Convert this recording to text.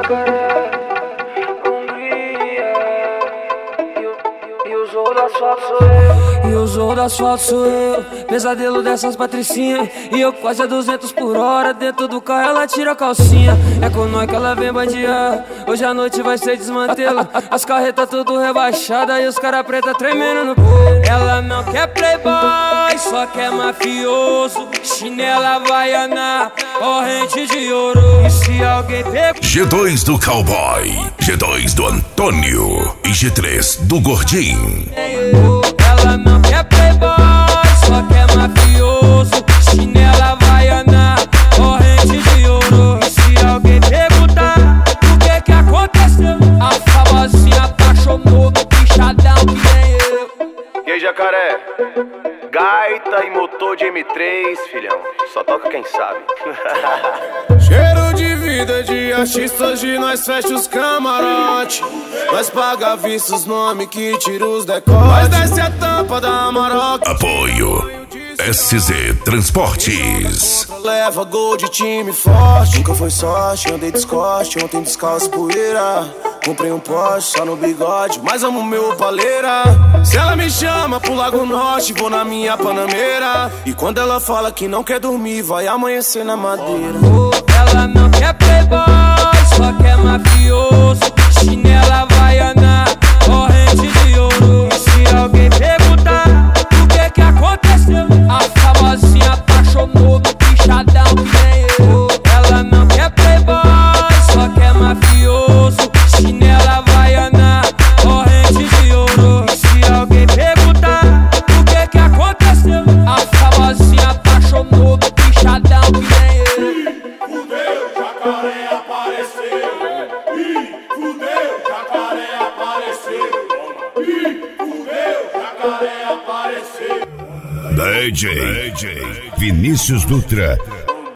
Jacaré, Hungria. E o zorro do asfalto sou eu. E o zorro do asfalto sou eu. Pesadelo dessas patricinhas. E eu quase a 200 por hora. Dentro do carro ela tira a calcinha. É com nós que ela vem bandear. Hoje a noite vai ser desmantelo. As carretas tudo rebaixadas. E os cara preta tremendo no peito. Ela não quer playboy, só quer mafioso. Chinela havaiana, corrente de ouro. E se alguém pegou G2 do Cowboy, G2 do Antônio e G3 do Gordinho. ela não quer playboy, só quer mafioso. Chinela havaiana, corrente de ouro. E se alguém perguntar o que aconteceu, a famosinha apaixonou do bichadão que nem eu. E aí, Jacaré? Gaita e motor de M3, filhão. Só toca quem sabe. Cheiro de vida de artista, hoje nós fecha os camarote. Nós paga vista os nomes que tira os decotes. Nós desce a tampa da Maroc. Apoio SZ Transportes. Leva gol de time forte. Nunca foi sorte, andei descoste. Ontem descalço poeira. Comprei um Porsche só no bigode, mas amo meu paleira. Se ela me chama pro Lago Norte, vou na minha Panameira. E quando ela fala que não quer dormir, vai amanhecer na madeira. Ela não quer playboy, só quer mafioso. Chinela havaiana, corrente de ouro. E se alguém perguntar o que aconteceu, a famosinha apaixonou do bichadão que nem eu. Ela não quer playboy, só quer mafioso. Chinela havaiana, corrente de ouro. E se alguém perguntar o que aconteceu, a famosinha apaixonou do bichadão que nem eu. Fudeu, Jacaré apareceu. Fudeu, Jacaré apareceu. Fudeu, Jacaré apareceu. DJ Vinícius Dutra